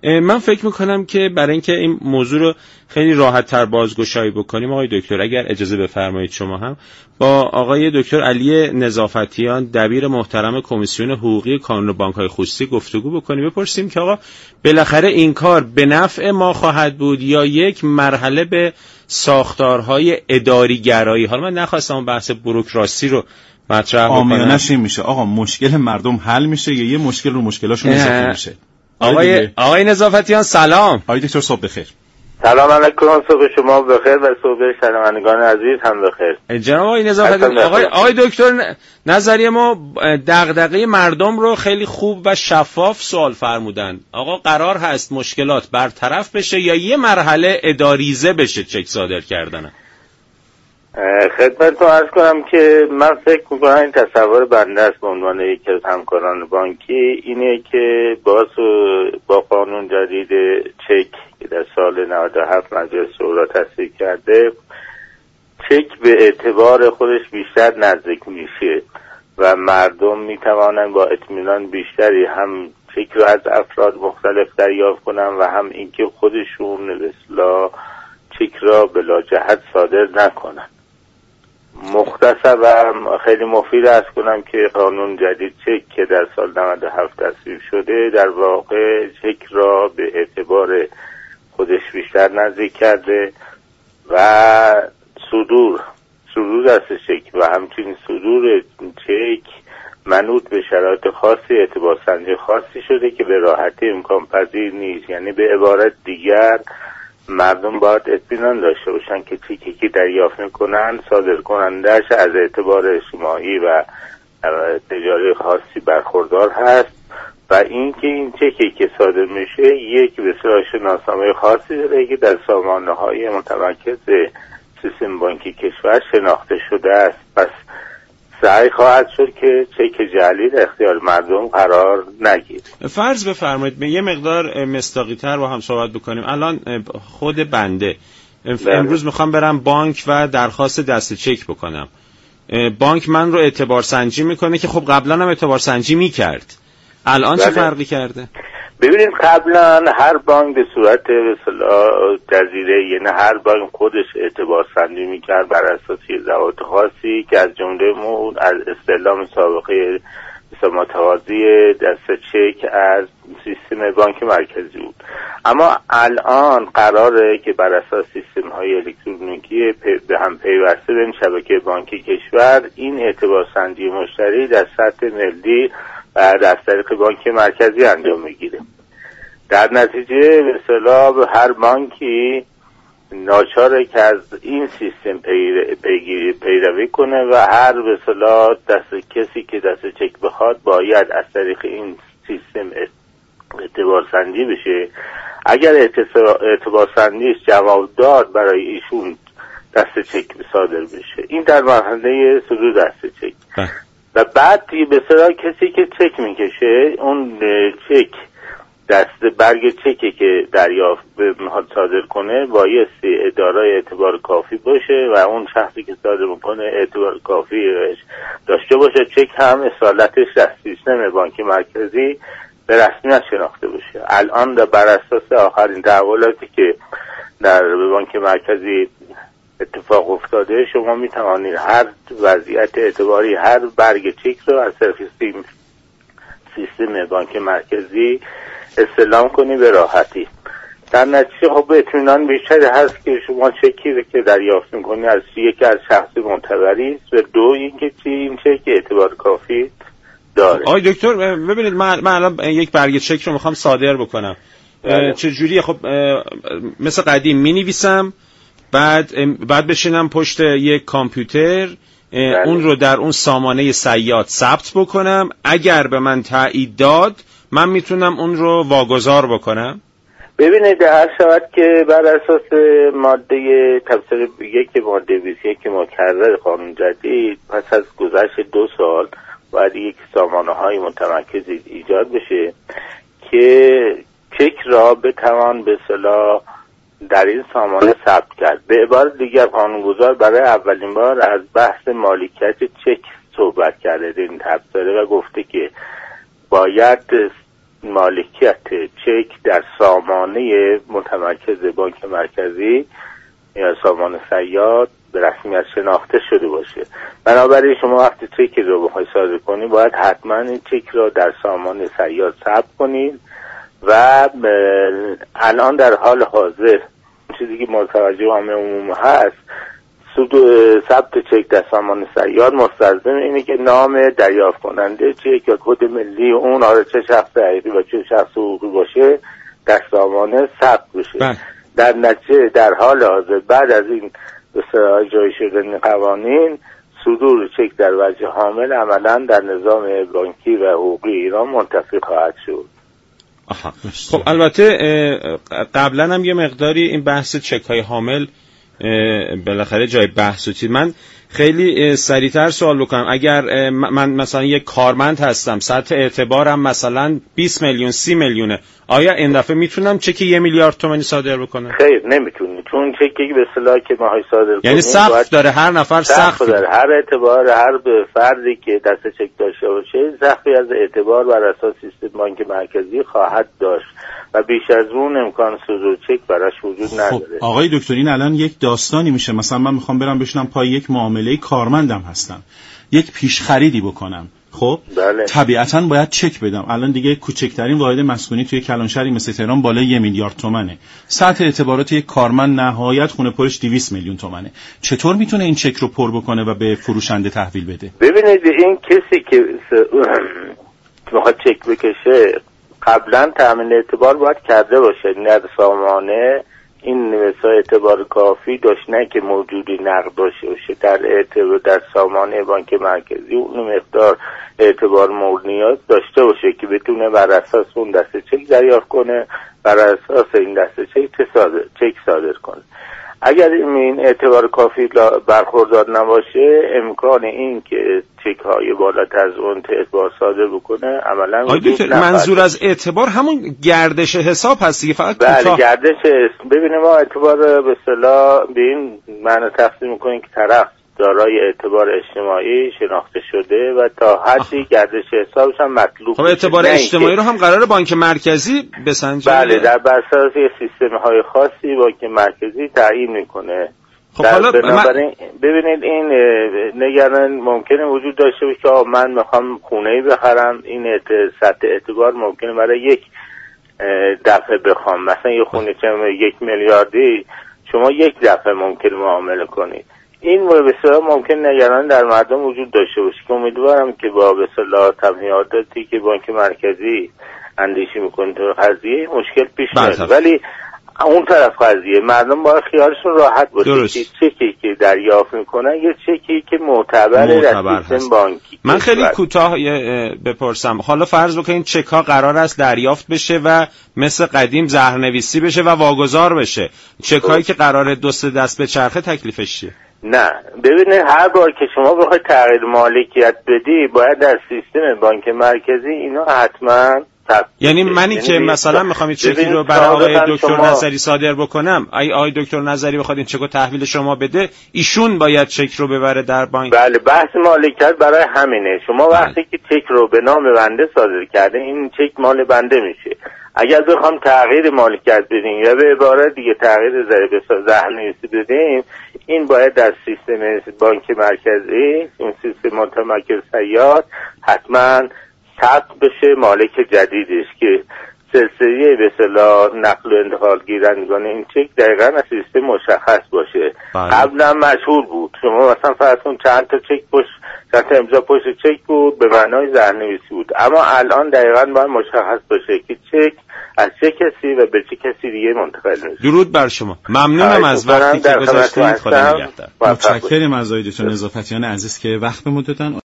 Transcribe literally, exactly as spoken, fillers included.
من فکر میکنم که برای اینکه این موضوع رو خیلی راحت تر بازگشایی بکنیم آقای دکتر، اگر اجازه بفرمایید شما هم با آقای دکتر علی نظافتیان دبیر محترم کمیسیون حقوقی کانون بانک‌های خصوصی گفتگو بکنیم، بپرسیم که آقا بالاخره این کار به نفع ما خواهد بود یا یک مرحله به ساختارهای اداری گرایی؟ حالا من نخواستم بحث بوروکراسی رو مطرح بکنم. آمیانش این میشه آقا مشکل مردم حل میشه یا یه مشکل رو مشکلاشون اضافه میشه؟ آقای آقای نظافتیان سلام. آقای دکتر صبح بخیر. سلام علیکم، صبح شما بخیر و صبح شنوندگان عزیز هم بخیر. جناب آقای نظافتیان، آقای آقای دکتر نظریه ما دغدغه مردم رو خیلی خوب و شفاف سوال فرمودن. آقا قرار هست مشکلات برطرف بشه یا یه مرحله اداریزه بشه چک صادر کردن؟ خدمتتون عرض کنم که من فکر میکنم این تصور بنده است به عنوان یکی از همکاران بانکی اینه که باز با قانون جدید چک که در سال نود و هفت مجلس شورا تصویب کرده، چک به اعتبار خودش بیشتر نزدیک میشه و مردم میتوانند با اطمینان بیشتری هم چک رو از افراد مختلف دریافت کنن و هم اینکه خودشون به اصطلاح چک را بلا جهت صادر نکنن. مختصر و خیلی مفید است کنم که قانون جدید چک که در سال نود و هفت تصویب شده در واقع چک را به اعتبار خودش بیشتر نزدیک کرده و صدور صدور دست چک و همچنین صدور چک منوط به شرایط خاصی، اعتبار سنجی خاصی شده که به راحتی امکان پذیر نیست. یعنی به عبارت دیگر مردم باید اطمینان داشته باشن که چکی که دریافت میکنن صادر کنندش از اعتبار اجتماعی و تجاری خاصی برخوردار هست و اینکه این چکی که صادر میشه یک به اصطلاح شناسنامه خاصی داره که در سامانه‌های متمرکز سیستم بانکی کشور شناخته شده است. پس سعی خواهد شد که چک جعلی در اختیار مردم قرار نگیره. فرض بفرمایید یه مقدار مصداقی تر با هم صحبت بکنیم. الان خود بنده امروز میخوام برم بانک و درخواست دست چک بکنم. بانک من رو اعتبار سنجی میکنه که خب قبلا هم اعتبار سنجی میکرد. الان چه فرقی کرده؟ ببینید قبلا هر بانک به صورت به اصطلاح جزیره، یعنی هر بانک خودش اعتبار سنجی میکرد بر اساس ضوابط خاصی که از جمله مون از استعلام سابقه متوازی دست چک از سیستم بانک مرکزی بود. اما الان قراره که بر اساس سیستم های الکترونیکی به هم پیوسته بین شبکه بانکی کشور این اعتبار سنجی مشتری در سطح ملی و از طریق بانک مرکزی انجام میگیره. در نتیجه به اصطلاح هر بانکی ناچاره که از این سیستم پیگیری پیروی کنه و هر به اصطلاح دست کسی که دست چک بخواد باید از طریق این سیستم اعتبار سنجی بشه. اگر اعتبار سنجیش جواب داد برای ایشون دست چک صادر بشه. این در مرحله صدور دست چک. و بعد به اصطلاح کسی که چک میکشه اون چک دست برگ چکی که دریافت میخواد صادر کنه بایستی اداره اعتبار کافی باشه و اون شخصی که صادر میکنه اعتبار کافی داشته باشه. چک هم اصالتش در سیستم بانکی مرکزی به رسمیت شناخته باشه. الان در بر اساس آخرین تحولاتی که در بانک مرکزی اتفاق افتاده شما میتوانید هر وضعیت اعتباری هر برگ چک رو از طریق سیستم بانک مرکزی استعلام کنی به راحتی. در نتیجه خب اطمینان بیشتری هست که شما چکی رو که دریافت میکنی از یکی از شخص معتبری است و دو اینکه چی این چک اعتبار کافی داره. آقای دکتر ببینید من, من الان یک برگه چک رو میخوام صادر بکنم. چه جوریه؟ خب مثل قدیم مینویسم بعد بعد بشینم پشت یک کامپیوتر بله. اون رو در اون سامانه صیاد ثبت بکنم. اگر به من تایید داد من میتونم اون رو واگذار بکنم. ببینید هر شود که بر اساس ماده تفسیر یک ماده بیست و یک مکرر قانون جدید پس از گذشت دو سال باید یک سامانه های متمرکز ایجاد بشه که چک را بتوان به اصطلاح در این سامانه ثبت کرد. به عبارت دیگر قانونگذار برای اولین بار از بحث مالکیت چک صحبت کرده در این تفسیر و گفته که باید مالکیت چک در سامانه متمرکز بانک مرکزی یا سامان صیاد به رسمیت شناخته شده باشه. بنابراین شما وقتی چک رو بخواید صادر کنید باید حتما این چک رو در سامان صیاد ثبت کنید و الان در حال حاضر چیزی که متوجه عامه عموم هست، ثبت چک در سامان صیاد مستلزم اینه که نام دریافت کننده چک یا کد ملی اون، آره چه شخص حقیقی و چه شخص حقوقی باشه، در سامان ثبت بشه. بله. در نتیجه در حال حاضر بعد از این اجرای شدن قوانین، صدور چک در وجه حامل عملا در نظام بانکی و حقوقی ایران منتفی خواهد شد. آها. خب البته قبلا هم یه مقداری این بحث چک های حامل بالاخره جای بحث بود. من خیلی سریعتر سوال بکنم، اگر من مثلا یک کارمند هستم، سطح اعتبارم مثلا بیست میلیون سی میلیونه، آیا این دفعه میتونم چک یک میلیارد تومانی صادر بکنم؟ خیر نمیتونی، چون چکی به اصطلاح که ما های صادر کنیم یعنی سقف داره، هر نفر سقف داره، هر اعتبار هر فردی که دست چک داشته باشه سقفی از اعتبار بر اساس سیستم بانک مرکزی خواهد داشت و بیش از اون امکان صدور چک براش وجود نداره. خب آقای دکتر این الان یک داستانی میشه، مثلا من میخوام برم بشینم پای یک معامله کارمندم هستم، یک پیش خریدی بکنم، خب بله. طبیعتاً باید چک بدم. الان دیگه کوچکترین واحد مسکونی توی کلانشهری مثل تهران بالای یک میلیارد تومنه. سطح اعتبارات یک کارمند نهایت خونه پرش دویست میلیون تومنه. چطور میتونه این چک رو پر بکنه و به فروشنده تحویل بده؟ ببینید این کسی که میخواد چک بکشه قبلا تامین اعتبار باید کرده باشه، نه سامانه این مثلا اعتبار کافی داشت، نه که موجودی نقد داشته باشه در اعتبار در سامانه بانک مرکزی اون مقدار اعتبار مورد نیاز داشته باشه که بتونه بر اساس اون دسته چک دریافت کنه، بر اساس این دسته چک صادر چک صادر کنه. اگر این اعتبار کافی برخوردار نباشه امکان این که چک های بالاتر از اون اعتبار صادر بکنه عملا وجود نداره. منظور از اعتبار همون گردش حساب هست دیگه، فقط بله کوتاه. گردش ببینیم ما اعتبار به اصطلاح به این معنی تقسیم می‌کنیم که طرف دارای اعتبار اجتماعی شناخته شده و تا حدی آه. گردش حسابش هم مطلوب. خب اعتبار اجتماعی رو هم قراره بانک مرکزی بسنجه؟ بله در بر اساس سیستم‌های خاصی بانک مرکزی تعیین میکنه. خب حالا بنابراین من... ببینید این نگران ممکنه وجود داشته باشه که من میخوام خونه‌ای بخرم، این سطح اعتبار ممکنه برای یک دفعه بخوام، مثلا یه خونه چه یک میلیاردی شما یک دفعه ممکنه معامله کنید. این به اصطلاح ممکن نگران در مردم وجود داشته باشه که امیدوارم که با به اصطلاح تبلیغاتی که بانک مرکزی اندیشه میکنه تو قضیه مشکل پیش نیاد، ولی اون طرف قضیه مردم باید خیالشون راحت باشه که چکی که دریافت میکنن یه چکی که معتبره در سیستم بانکی. من خیلی کوتاه بپرسم، حالا فرض بکنید چک ها قرار است دریافت بشه و مثل قدیم زهرنویسی بشه و واگذار بشه، چک هایی که قراره دو سه دست به چرخه تکلیفش چیه؟ نه ببینید هر بار که شما بخواید تغییر مالکیت بدی باید در سیستم بانک مرکزی اینا حتما تب... یعنی منی که مثلا میخوام این چکی رو برای آقای دکتر شما... نظری صادر بکنم، ای آقای دکتر نظری بخواد این چکو تحویل شما بده، ایشون باید چک رو ببره در بانک؟ بله بحث مالکیت برای همینه. شما وقتی بله. که چک رو به نام بنده صادر کرده این چک مال بنده میشه. اگر بخوام تغییر مالکیت بدیم یا به عبارت دیگه تغییر زهرنویسی بدیم، این باید در سیستم بانک مرکزی، این سیستم متمرکز صیاد حتما ثبت بشه مالک جدیدش که سلسله به اصطلاح نقل و انتقال گیرندگان این چک دقیقاً از سیستم مشخص باشه. قبلا مشهور بود، شما مثلا فرض کن چند تا چک پشت چند تا امضا پشت چک بود به معنای زهرنویسی بود، اما الان دقیقاً باید مشخص باشه که چک از چه کسی و به چه کسی دیگه منتقل میشه. درود بر شما، ممنونم از وقتی که گذاشتید. خدا نگهدار. متشکرم از آقای دکتر نظافتیان عزیز که وقت به ما دادن.